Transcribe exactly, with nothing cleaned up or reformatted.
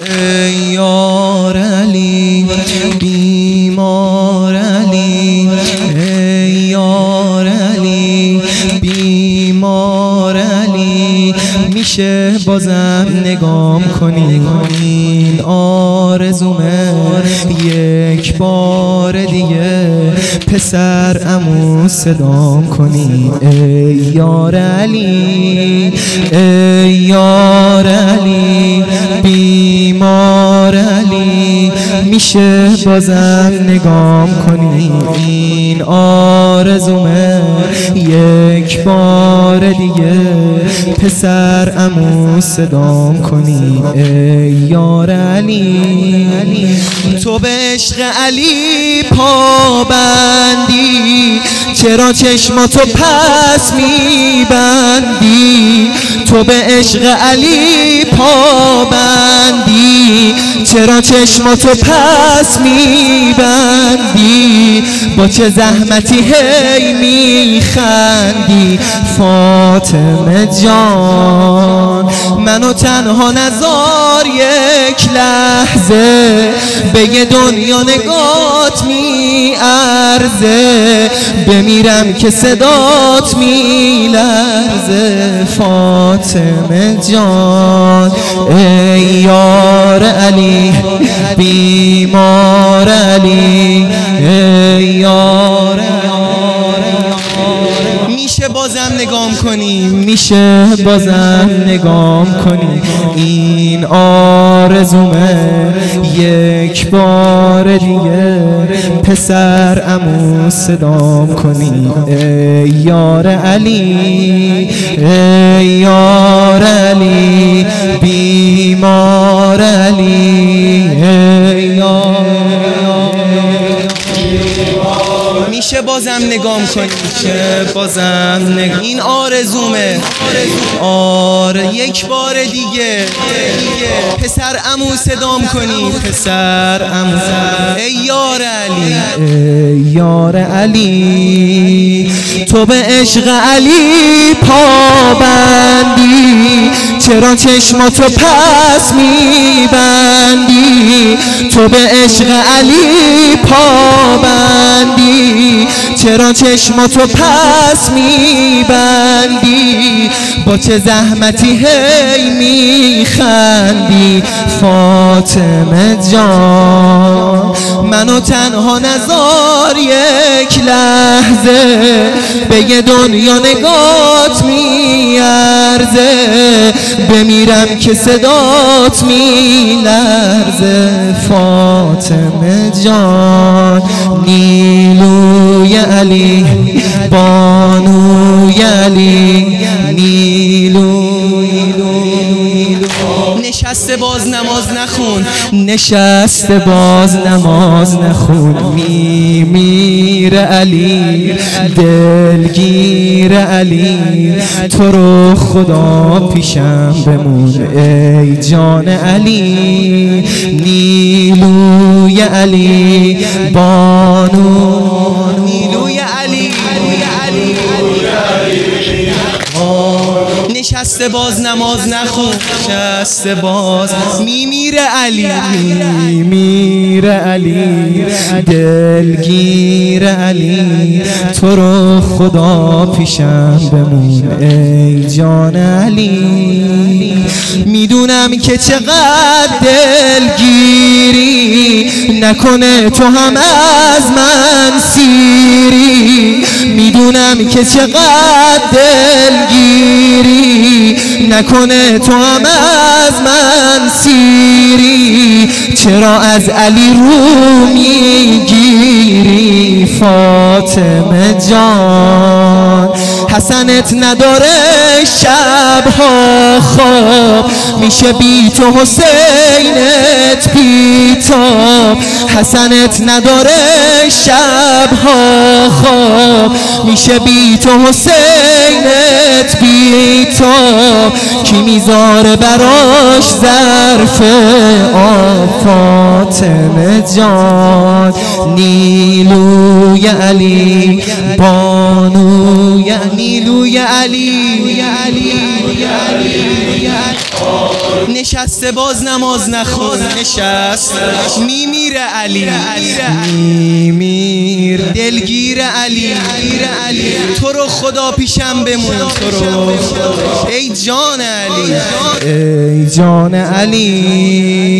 ای یار علی بیمار علی، ای یار علی بیمار علی. میشه بازم نگام کنی این آرزومه یک بار دیگه پسر عمو صدام کنی ای یار علی، ای یار علی بیمار علی. میشه بازم نگام کنی این آرزومه یک بار دیگه پسر عمو صدام کنی ای یار علی. تو به عشق علی پابندی، چرا چشماتو پس میبندی؟ تو به عشق علی پابندی، چرا چشماتو پس میبندی؟ با چه زحمتی هی میخندی فاطمه جان؟ منو تنها نذار یک لحظه، به یه دنیا نگات میارزه، بمیرم که صدات میلرزه فاطمه جان. ای یار علی بیمار علی، ای یار علی. میشه بازم نگام کنی، میشه بازم نگام کنی این آرزومه یک بار دیگه پسر عمو صدام کنی ای یار علی، ای یار علی بیمار علی، ای یار. میشه بازم نگام کنی، میشه بازم نگام. این آرزومه آره یک بار دیگه پسر عمو صدام کنی پسر عمو. ای یار علی، ای یار علی تو به عشق علی پابندی، چرا چشماتو پس میبندی؟ تو به عشق علی پابندی، چرا چشماتو پس میبندی؟ با چه زحمتی هی میخندی فاطمه جان؟ منو تنها نذار یک لحظه، به یه دنیا نگات میارزه، بمیرم که صدات میلرزه فاطمه جان. نیلوی علی بانوی علی، نیلوی نشسته باز نماز نخون، نشسته باز نماز نخون. میمیر علی دلگیر علی، تو رو خدا پیشم بمون ای جان علی. نیلوی علی بانو، نیلوی علی نشسته باز نماز نخون، نشسته باز. میمیر علی، میمیر علی دلگیر علی، تو رو خدا پیشم بمون ای جان علی. میدونم که چقدر دلگیری، نکنه تو هم از من سیری. میدونم که چقدر دلگیری، نکنه تو هم از من سیری. چرا از علی رو میگیری فاطمه جان؟ حسنت نداره شبها خواب، میشه بی تو حسینت بیتاب. حسنت نداره شبها خواب، میشه بی تو حسینت بیتاب. کی میذاره براش ظرف فاطمه جان، نیلوی علی بانوی نیلوی علی نشسته باز نماز نخون، نشست میمیره علی میمیر دلگیر علی تو رو خدا پیشم بمون، تو رو ای جان علی ای جان علی